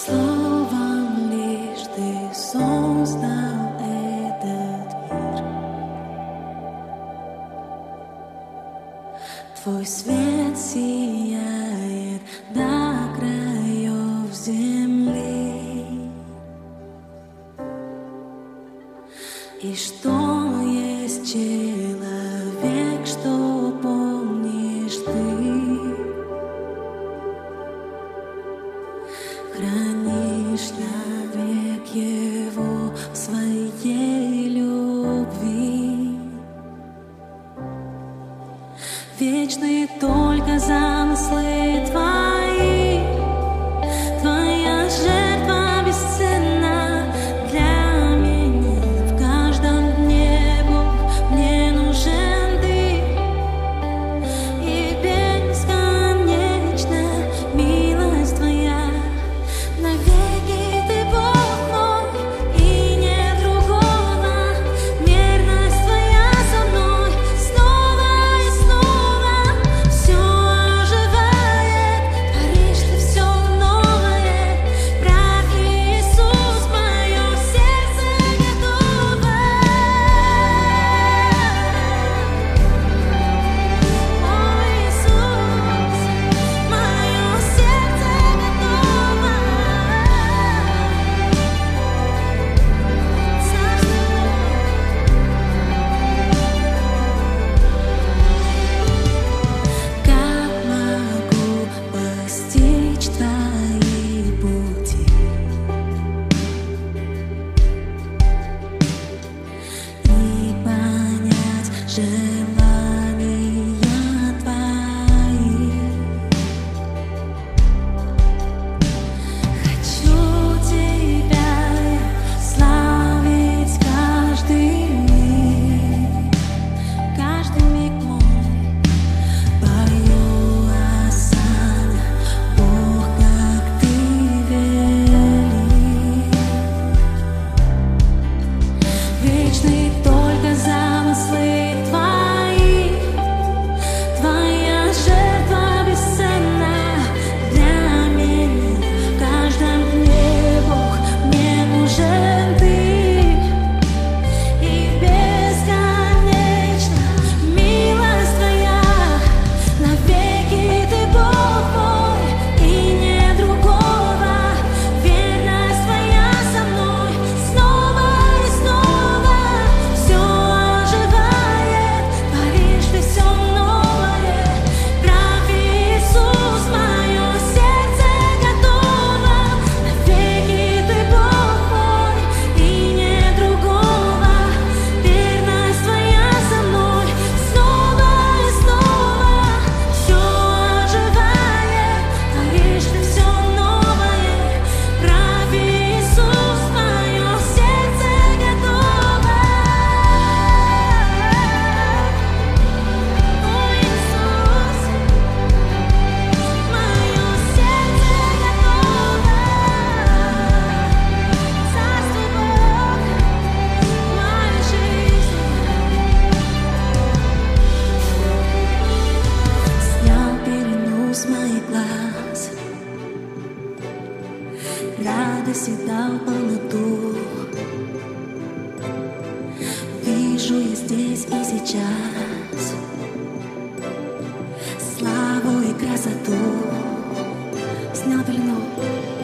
словом лишь ты создал этот мир. Твой свет сияет до краев земли. И что есть человек, что помнишь ты? Хранишь навек его в своей любви. Вечны только замыслы твои, твоя жертва бесценна для меня. В каждом дне, Бог, мне нужен ты, и бесконечна милость твоя. Навеки ты Бог мой, и нет другого. Верность твоя со мной снова и снова. Все оживает, творишь ты все новое. Прах Иисус, мое сердце готово. О, Иисус, мое сердце готово. Как могу постичь твои пути и понять желания твои? Хочу тебя славить каждый миг мой. Пою осаня, Бог, как ты велик. Вечны только замыслы твои, твоя жертва бесценна для меня. В каждом дне, Бог, мне нужен ты, и бесконечна милость твоя. Навеки ты Бог мой, и нет другого. Верность твоя со мной снова и снова. Все оживает, творишь ты все новое. Прав Иисус, мое сердце готово. Навеки ты Бог мой, и нет другого. Верность твоя со мной снова и снова. Все оживает, творишь ты все новое. Прав Иисус, мое сердце готово. О, Иисус, мое сердце готово. Царствуй, Бог, в моей жизни. Снял пелену с моих глаз, радость и дал полноту. Вижу я здесь и сейчас славу и красоту. Снял пелену.